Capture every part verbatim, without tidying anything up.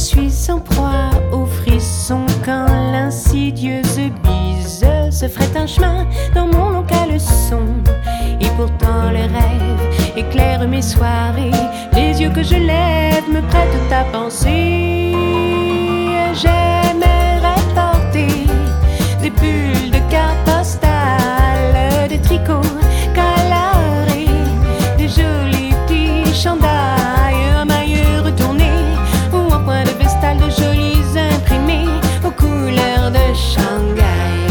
suis en proie aux frissons quand l'insidieuse bise se ferait un chemin dans mon long caleçon. Et pourtant le rêve éclaire mes soirées, les yeux que je lève me prêtent à penser. J'aimerais porter des bulles de cartes postales, des tricots colorés, des jolis petits chandails, un maillot retourné ou un point de vestale de jolis imprimés aux couleurs de Shanghai.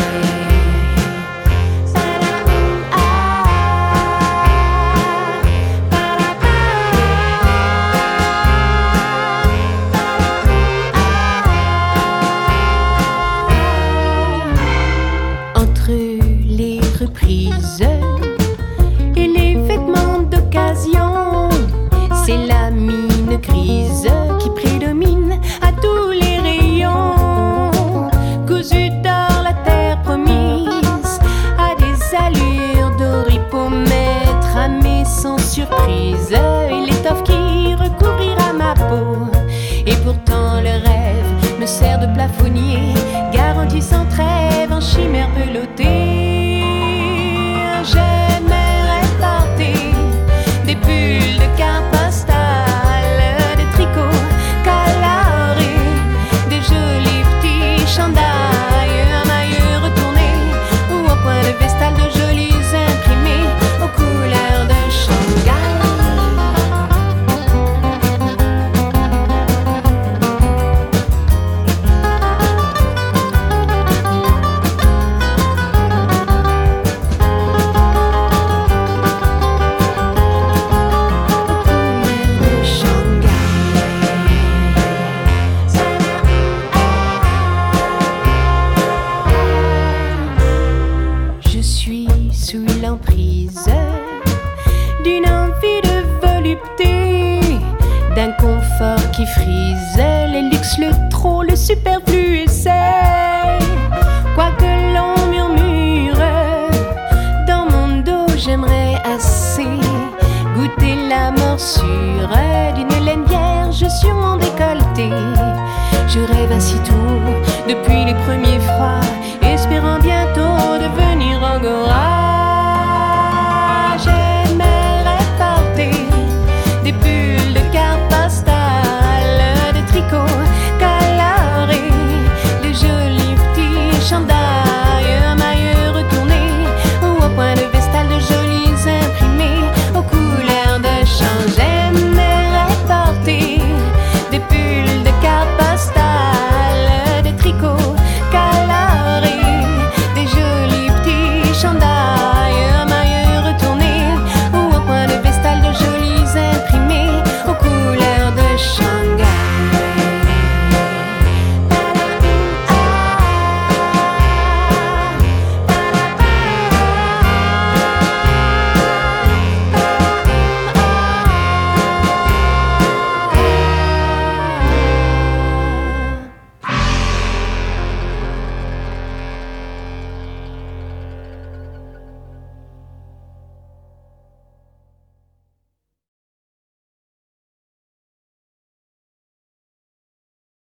Et les vêtements d'occasion, c'est la mine grise qui prédomine à tous les rayons. Cousu d'or la terre promise, à des allures d'oripomètre, ramée sans surprise, et l'étoffe qui recouvrira ma peau. Et pourtant le rêve me sert de plafonnier, garantie sans trêve en chimère peloutée. J'aimerais porter des bulles de cartes postales, des tricots colorés, des jolis petits chandails, un maillot retourné ou un point de vestale de jolis imprimés aux couleurs de Shanghai. Sous l'emprise d'une envie de volupté, d'un confort qui frise les luxes, le trop, le superflu et c'est quoi que l'on murmure dans mon dos, j'aimerais assez goûter la morsure d'une laine vierge sur mon décolleté. Je rêve ainsi tout